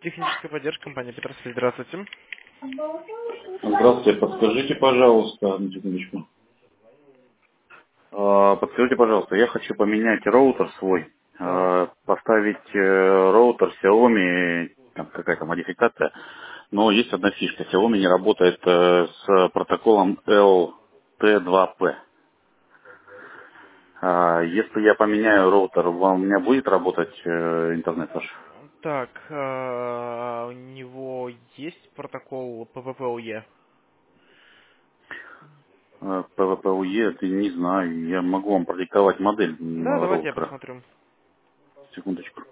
Техническая поддержка, компания Петросвязь. Здравствуйте. Здравствуйте, подскажите, пожалуйста, одну секундочку. Подскажите, пожалуйста, я хочу поменять роутер свой, Так. поставить роутер Xiaomi, там какая-то модификация, но есть одна фишка, Xiaomi не работает с протоколом LT2P. Если я поменяю роутер, у меня будет работать интернет ваш? Так, у него есть протокол ПППУЕ? PVPUE, это не знаю, я могу вам продиктовать модель Да, давайте я роутера. посмотрю. Секундочку.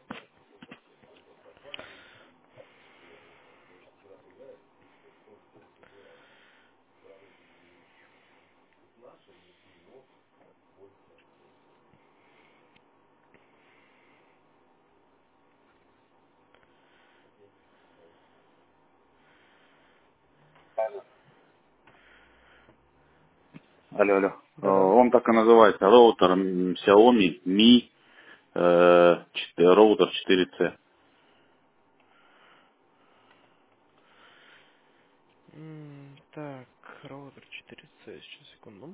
Алло, алло. Да-да. Он так и называется. Роутер Xiaomi Mi роутер 4C. Так, роутер 4C, сейчас, секунду.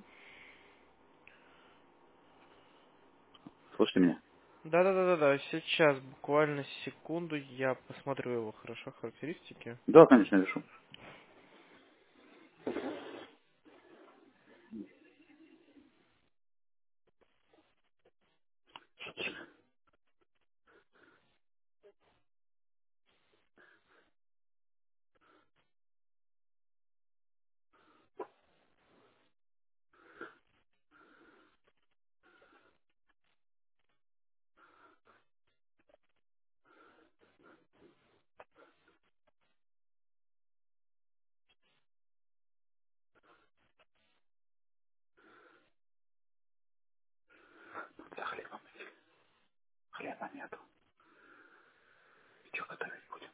Слышите меня? Да-да-да-да, сейчас, буквально секунду, я посмотрю его хорошо, характеристики. Да, конечно, решу. За хлебом. Хлеба нету. Что готовить будем?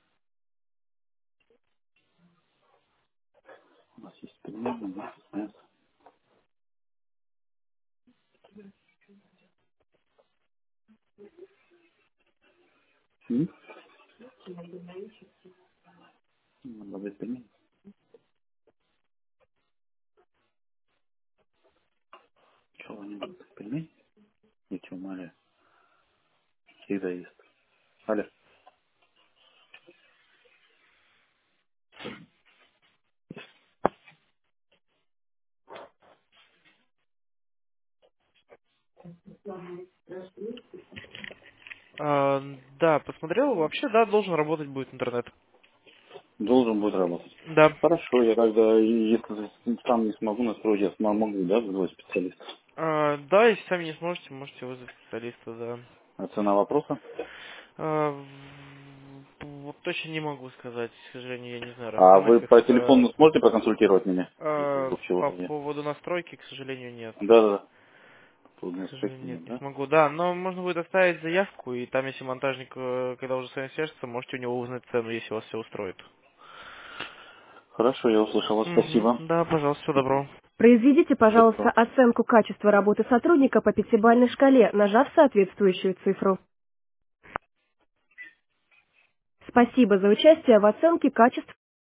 У нас есть пельмени, у нас есть мясо. М? Надо взять пельмени. Чего они будут? Пельмени? Я тебя умоляю. Всегда есть. Алло. А, да, посмотрел, вообще, да, должен работать будет интернет. Должен будет работать. Да. Хорошо, я тогда, если сам не смогу настроить, я могу, да, вызвать специалиста. Да, если сами не сможете, можете вызвать специалиста, да. А цена вопроса? Вот точно не могу сказать, к сожалению, я не знаю А расценок вы их. по телефону сможете проконсультировать меня? Вдруг По чего-то я. поводу настройки, к сожалению, нет. Да-да-да. К Трудный аспект сожалению, нет, нет, не да? смогу. Да, но можно будет оставить заявку, и там, если монтажник, когда уже с вами свяжется, можете у него узнать цену, если вас все устроит. Хорошо, я услышал вас. Угу. Спасибо. Да, пожалуйста, всего доброго. Произведите, Всего пожалуйста, доброго. оценку качества работы сотрудника по пятибалльной шкале, нажав соответствующую цифру. Спасибо за участие в оценке качества